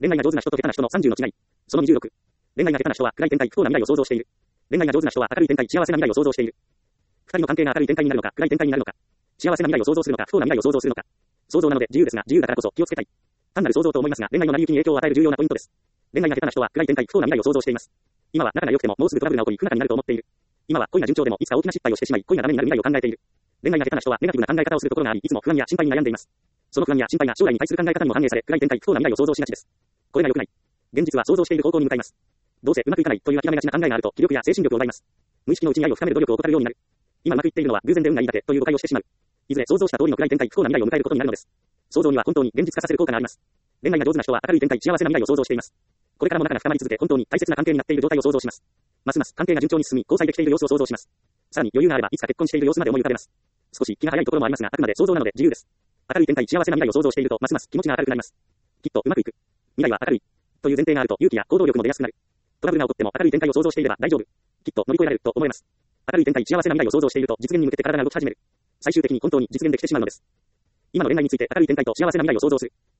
恋愛が上手な人と下手な人の30の違い。その26。恋愛が下手な人は暗い展開、不幸な未来を想像している。恋愛が上手な人は明るい展開、幸せな未来を想像している。二人の関係が明るい展開になるのか、暗い展開になるのか。幸せな未来を想像するのか、不幸な未来を想像するのか。想像なので自由ですが、自由だからこそ気をつけたい。単なる想像と思いますが、恋愛の成り行きに影響を与える重要なポイントです。恋愛が下手な人は暗い展開、不幸な未来を想像しています。今は仲が良くてももうすぐトラブルが起こり不仲になると思っている。今は恋が順調でもいつか大きな失敗をしてしまい恋がダメになる未来を考えている。恋愛が下手な人はネガティブな考え方をするところがあり、いつも不安や心配に悩んでいます。その不安や心配が将来に対する考え方にも反映され、暗い展開、不幸な未来を想像しがちです。これが良くない。現実は想像している方向に向かいます。どうせうまくいかないという諦めがちな考えがあると気力や精神力を奪います。無意識のうちに愛を深める努力を怠るようになる。今うまくいっているのは偶然で運がいいだけという誤解をしてしまう。いずれ想像した通りの暗い展開、不幸な未来を迎えることになるのです。想像には本当に現実化させる効果があります。恋愛が上手な人は明るい展開、幸せな未来を想像しています。これからも仲が深まり続け、本当に大切な関係になっている状態を想像します。ますます関係が順調に進み、交際できている様子を想像します。さらに余裕があればいつか結婚している様子まで思い浮かべます。少し気が早いところもありますが、あくまで想像なので自由です。明るい展開、幸せな未来を想像していると、ますます気持ちが明るくなります。きっとうまくいく。未来は明るい。という前提があると勇気や行動力も出やすくなる。トラブルが起こっても明るい展開を想像していれば大丈夫。きっと乗り越えられると思います。明るい展開、幸せな未来を想像していると実現に向けて体が動き始める。最終的に本当に実現できてしまうのです。今の恋愛について明るい展開と幸せな未来を想像する。